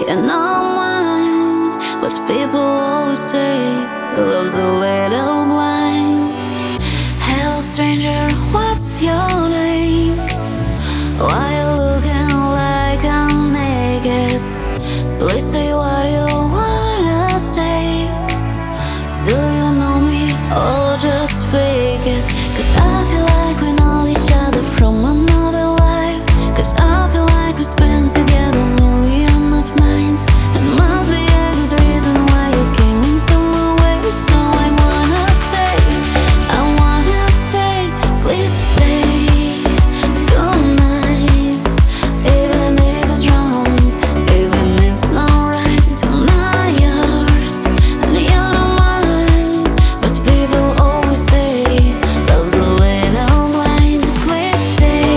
You're not mine, but people always say love's a little blind. Hello stranger, what's your name? Why you looking like I'm naked? Please say what you wanna say. Do you know me or just fake it? 'Cause I feel like we know each other from another life. 'Cause I feel like we spent together a million of nights. It must be a good reason why you came into my way. So I wanna say, please stay tonight. Even if it's wrong, even if it's not right, I'm not yours and you're not mine. But people always say love's a little blind. Please stay.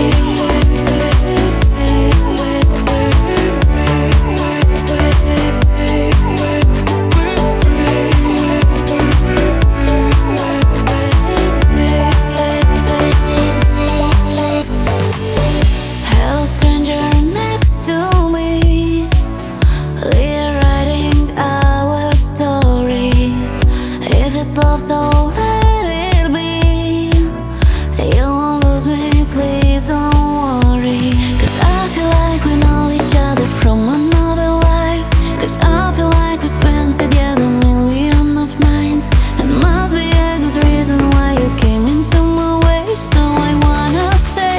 Hello stranger next to me, we're writing our story. If it's love, so let it be. You won't lose me, please don't worry. 'Cause I feel like we know each other from another life. 'Cause I feel like we spent together a million of nights. It must be a good reason why you came into my way. So I wanna say,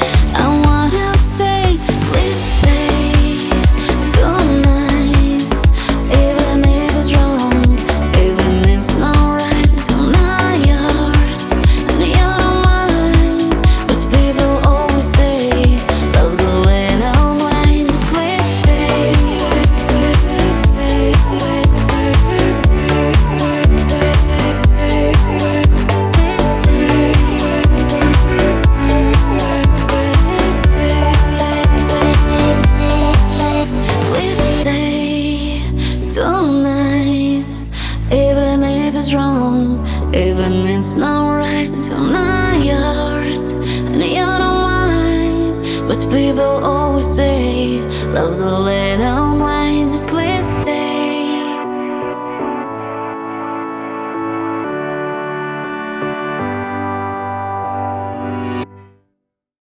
please stay tonight. Even if it's wrong, even if it's not right, I'm not yours and you're not mine. But people always say love's a little blind. Please stay. Please stay tonight. Even if it's wrong, even if it's not right, I'm not yours and you're not mine. But people always say love's a little blind.